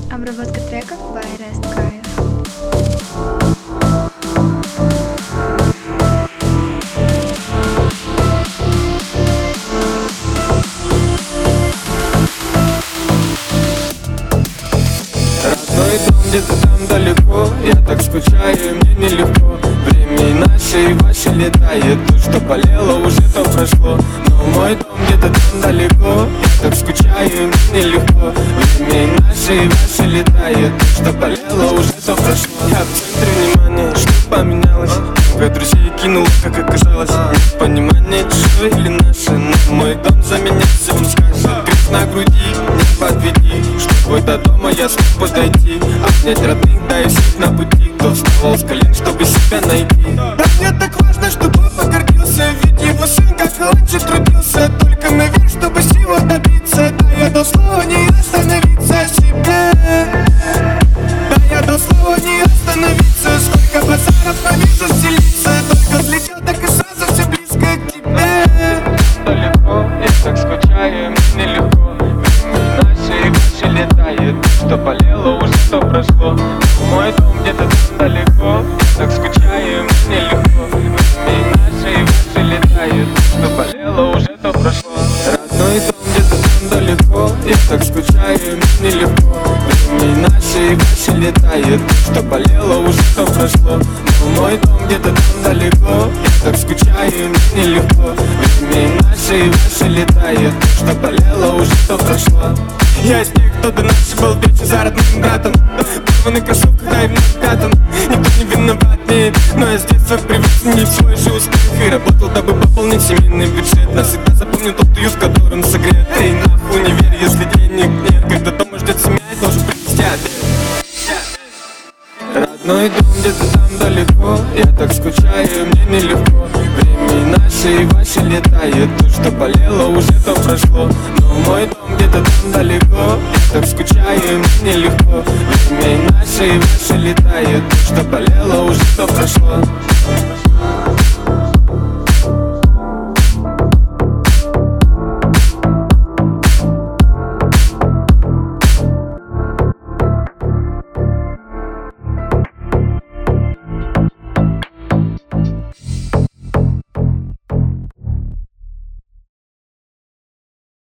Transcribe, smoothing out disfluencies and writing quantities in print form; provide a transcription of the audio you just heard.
Обработка треков by Rest Kaya. Родной дом где-то там далеко, я так скучаю, мне нелегко. Время и наше, и ваше летает, то, что болело, уже то прошло. Но мой дом где-то там далеко, я так скучаю, мне нелегко. Время и наше, и ваше летает, то, что болело, уже то прошло. Я в центре внимания, что поменялось? Много друзей кинул, как оказалось. Нет понимания, чужое или наше, но мой дом за меня все он скажет. Крест на груди, не подведи, чтобы до дома я смог подойти. Обнять родных, да и всех на пути, кто вставал с колен, чтобы себя найти. Да мне так важно, чтобы папа гордился, ведь его сын как раньше трудился. Только наверх, чтобы всего добиться. Да я до слова не остановиться себе. Да я до слова не остановиться. Сколько базаров повижу селиться. Только взлетел, так и сразу все близко к тебе. Далеко, я так скучаю, мне нелегко. Время наше и ваше летает, что болело, уже то прошло. Мой дом где-то там далеко, я так скучаю, мне нелегко. Время наше и ваше летает, что болело, уже то прошло. Родной дом где-то там далеко, я так скучаю, мне нелегко. Время наше и ваше летает, что болело, уже то прошло. Но мой дом где-то там далеко, я так скучаю, мне нелегко. Время наше и ваше летает, что болело, уже то прошло. Я из тех, кто до нас был вечер за родным братом. Порванный кроссовках, да и в накатан. Никто не виноват, нет, но я с детства привык не свой же успех. И работал, дабы пополнить семейный бюджет. Навсегда запомню тот уют, с которым согрет. Эй, нахуй не верь, если денег нет. Когда дома ждет семья, я должен принести обед. Родной дом где-то там далеко, я так скучаю, мне нелегко. Время наше и ваше летает, то, что болело, уже то прошло. Но мой дом где-то там далеко, я так скучаю, мне нелегко. Время наше и ваше летает, то, что болело, уже то прошло.